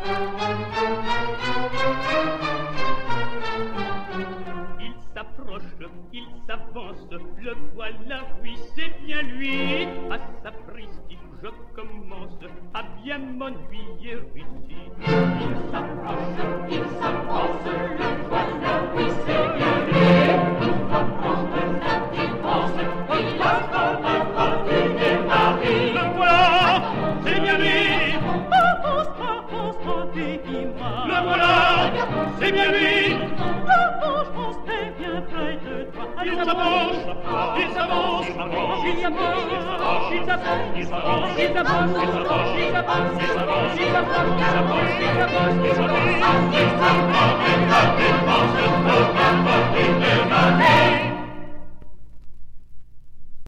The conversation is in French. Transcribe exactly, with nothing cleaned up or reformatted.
Il s'approche, il s'avance, le voilà, oui, c'est bien lui. À sa prestige, je commence à bien m'ennuyer ici. Il s'approche, il s'avance, le voilà, oui, c'est bien lui. Pour reprendre sa défense, il offre la fortune à Paris. Le voilà, c'est bien lui. Avance, avance, protège-moi. Le voilà, c'est bien lui. Avance, avance, t'es bien près de toi. Il s'avance, il s'avance, il s'avance, Il s'avance, il s'avance, il s'avance, il s'avance, il s'avance, il s'avance, il s'avance, il s'avance, il s'avance, il s'avance, il s'avance, Il s'approche, la défense, pour la fortune à Paris.